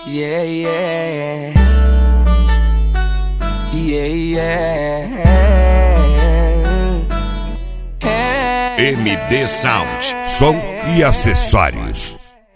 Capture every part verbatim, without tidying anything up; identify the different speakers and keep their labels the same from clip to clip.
Speaker 1: Yeah, yeah. Yeah, yeah.
Speaker 2: M D Sound, som e acessórios.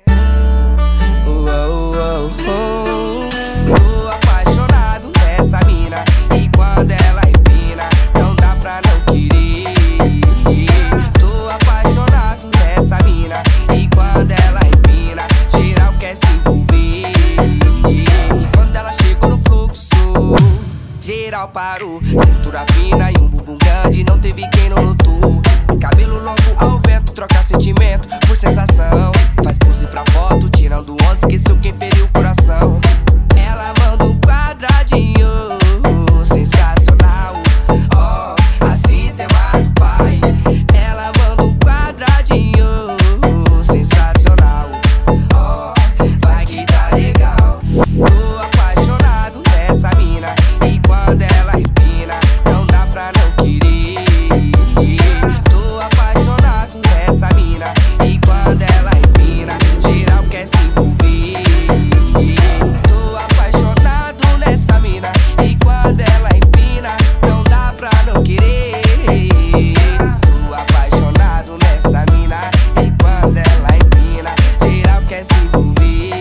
Speaker 1: Tô apaixonado nessa mina, e quando ela empina, não dá pra não querer. Tô apaixonado nessa mina, e quando ela empina, geral quer se envolver. E quando ela chegou no fluxo, geral parou. Cintura fina e um bumbum grande, não teve quem não notou. Cabelo longo ao vento, troca sentimento por sensação. Faz pose pra foto, tirando onda, esqueceu quem feriu o coração. Ela manda um quadradinho sensacional. Oh, assim cê mata o pai. Ela manda um quadradinho sensacional. Oh, vai que tá legal. Tô apaixonado nessa mina, e quando ela empina, não dá pra não querer. Tô apaixonado nessa mina, e quando ela empina, geral quer se envolver. Tô apaixonado nessa mina, e quando ela empina, não dá pra não querer. Tô apaixonado nessa mina, e quando ela empina, geral quer se envolver.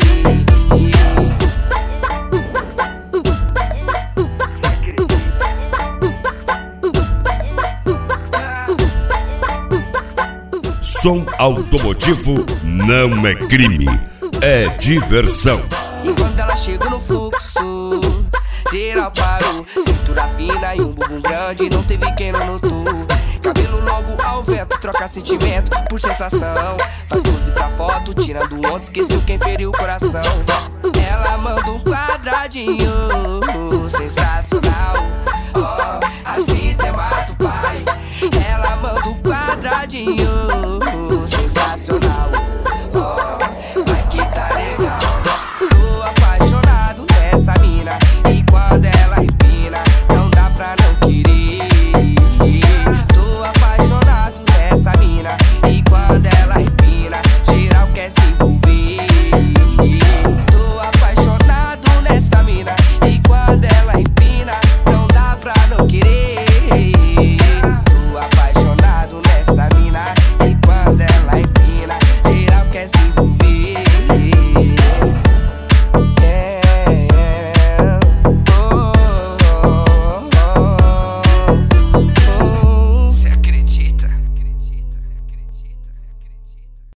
Speaker 2: Som automotivo não é crime, é diversão.
Speaker 1: E quando ela chegou no fluxo, geral parou. Cintura fina e um bumbum grande, não teve quem não notou. Cabelo longo ao vento, troca sentimento por sensação. Faz pose pra foto, tirando onda, esqueceu quem feriu o coração. Ela manda um quadradinho sensacional. Oh, assim cê mata o pai. Ela manda um quadradinho